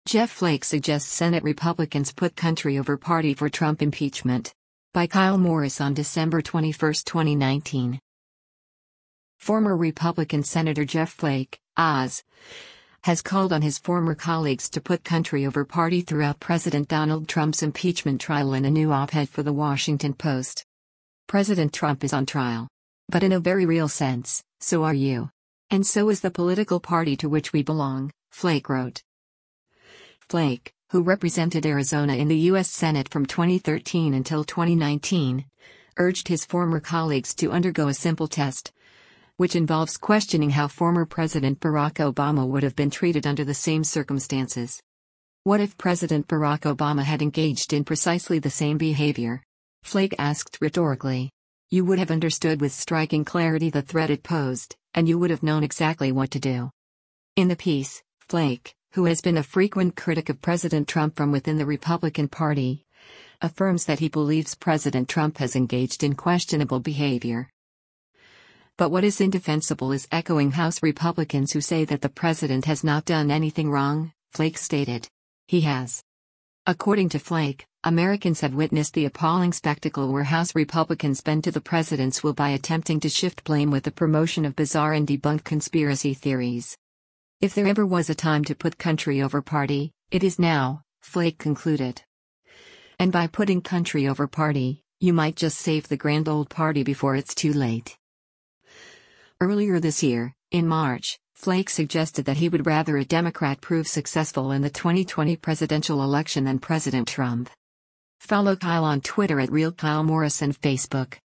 Jeff Flake suggests Senate Republicans put country over party for Trump impeachment. By Kyle Morris on December 21, 2019. Former Republican Senator Jeff Flake, Oz, has called on his former colleagues to put country over party throughout President Donald Trump's impeachment trial in a new op-ed for The Washington Post. President Trump is on trial. But in a very real sense, so are you. And so is the political party to which we belong, Flake wrote. Flake, who represented Arizona in the U.S. Senate from 2013 until 2019, urged his former colleagues to undergo a simple test, which involves questioning how former President Barack Obama would have been treated under the same circumstances. What if President Barack Obama had engaged in precisely the same behavior? Flake asked rhetorically. You would have understood with striking clarity the threat it posed, and you would have known exactly what to do. In the piece, Flake, who has been a frequent critic of President Trump from within the Republican Party, affirms that he believes President Trump has engaged in questionable behavior. But what is indefensible is echoing House Republicans who say that the president has not done anything wrong, Flake stated. He has. According to Flake, Americans have witnessed the appalling spectacle where House Republicans bend to the president's will by attempting to shift blame with the promotion of bizarre and debunked conspiracy theories. If there ever was a time to put country over party, it is now, Flake concluded. And by putting country over party, you might just save the grand old party before it's too late. Earlier this year, in March, Flake suggested that he would rather a Democrat prove successful in the 2020 presidential election than President Trump. Follow Kyle on Twitter @RealKyleMorris and Facebook.